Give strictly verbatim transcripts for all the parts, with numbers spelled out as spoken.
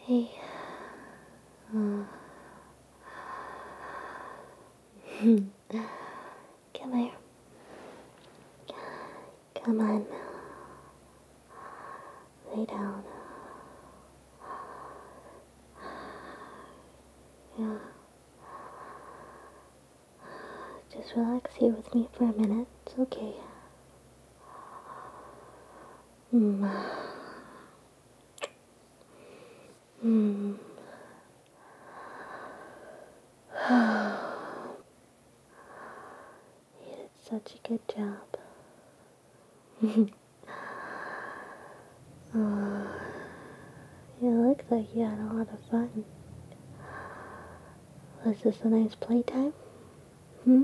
Hey. Uh, Come here. Come on. Lay down. Yeah. Just relax here with me for a minute. It's okay. Mm. Mm. You did such a good job. uh, you look like you had a lot of fun. Was this a nice playtime? Hmm?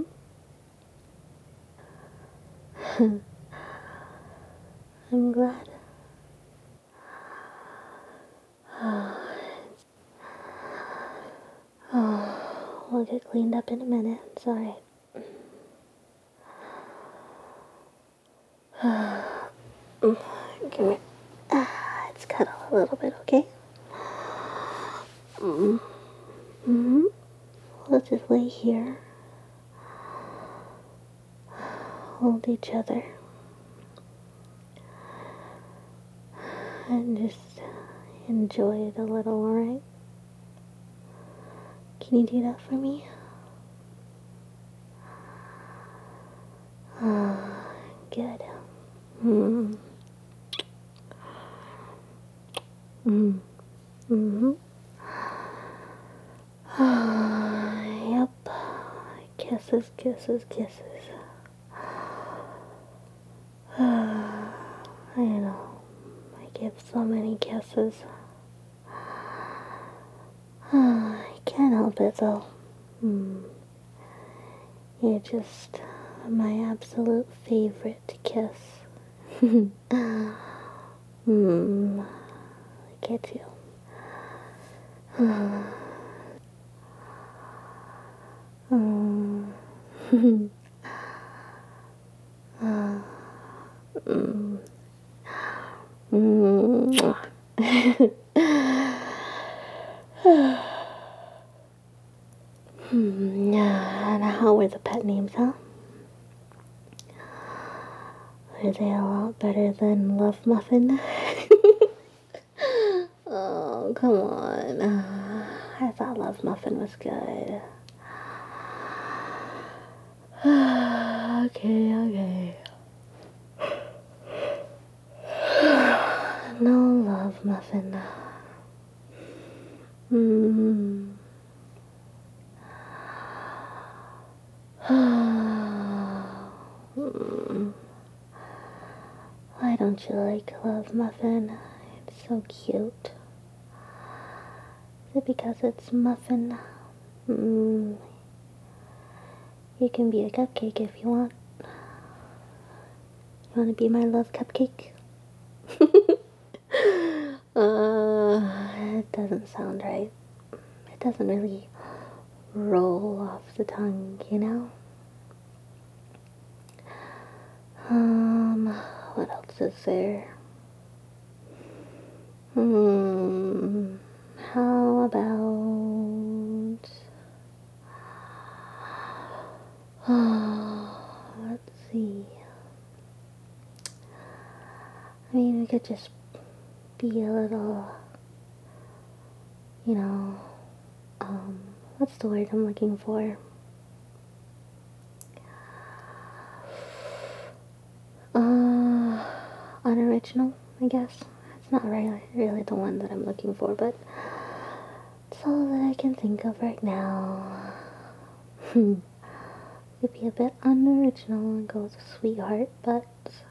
I'm glad. Oh, we'll get cleaned up in a minute. It's alright. Come here. Ah, let's cuddle a little bit, okay? Mm. Mm-hmm. We'll just lay here, hold each other, and just enjoy it a little, alright? Can you do that for me? Ah, good. Mm. Mm. Mm-hmm. Ah, yep. Kisses, kisses, kisses. Ah, I know. I give so many kisses. Ah, I can't help it though. Mm. You're just my absolute favorite to kiss. Hmm. Look at you. Hmm. Mm. Mm. Hmm. And how were the pet names, huh? Were they a lot better than Love Muffin? Oh, come on. I thought Love Muffin was good. Okay, okay. No Love Muffin. Hmm. Hmm. Why don't you like Love Muffin? It's so cute. Is it because it's muffin? Mm. You can be a cupcake if you want. You want to be my love cupcake? uh, it doesn't sound right. It doesn't really roll off the tongue, you know? Um, what else is there? Hmm, how about... let's see. I mean, we could just be a little, you know, um, what's the word I'm looking for? Uh, unoriginal, I guess. It's not really, really the one that I'm looking for, but it's all that I can think of right now. Hmm. Could be a bit unoriginal and go with sweetheart, but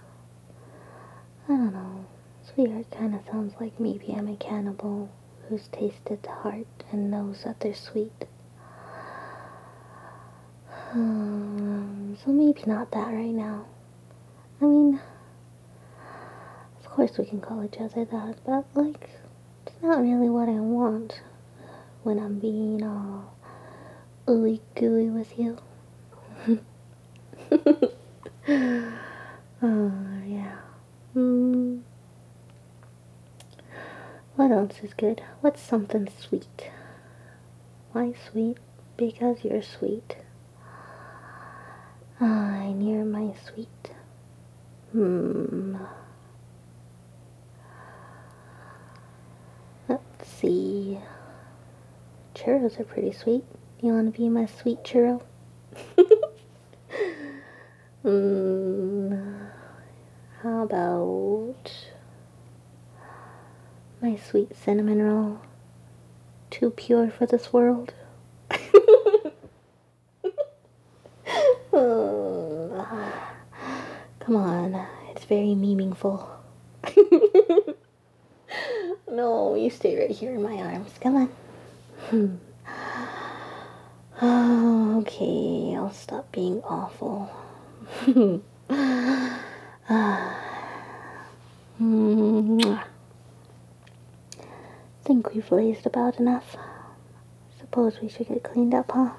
I don't know. Sweetheart kind of sounds like maybe I'm a cannibal who's tasted the heart and knows that they're sweet. Um, so maybe not that right now. I mean, of course we can call each other that, but like, it's not really what I want when I'm being all ooey gooey with you. Oh, yeah. Mm. What else is good? What's something sweet? Why sweet? Because you're sweet. I near my sweet. Hmm. Let's see. Churros are pretty sweet. You want to be my sweet churro? Hmm. How about my sweet cinnamon roll? Too pure for this world? Oh, come on, it's very meaningful. No, you stay right here in my arms. Come on. Hmm. Oh, okay, I'll stop being awful. Mwah. Think we've lazed about enough. Suppose we should get cleaned up, huh?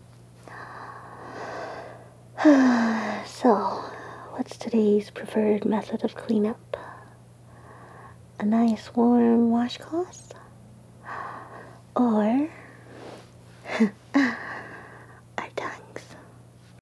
So, what's today's preferred method of cleanup? A nice warm washcloth? Or